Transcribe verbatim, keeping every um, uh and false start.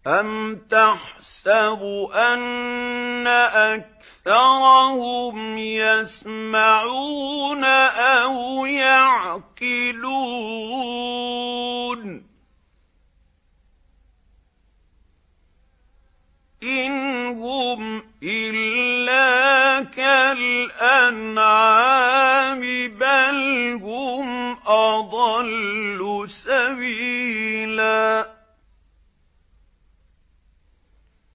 أَمْ تَحْسَبُ أَنَّ أَكْثَرَهُمْ يَسْمَعُونَ أَوْ يَعْقِلُونَ ۚ إِنْ هُمْ إِلَّا كَالْأَنْعَامِ بَلْ هُمْ أَضَلُّ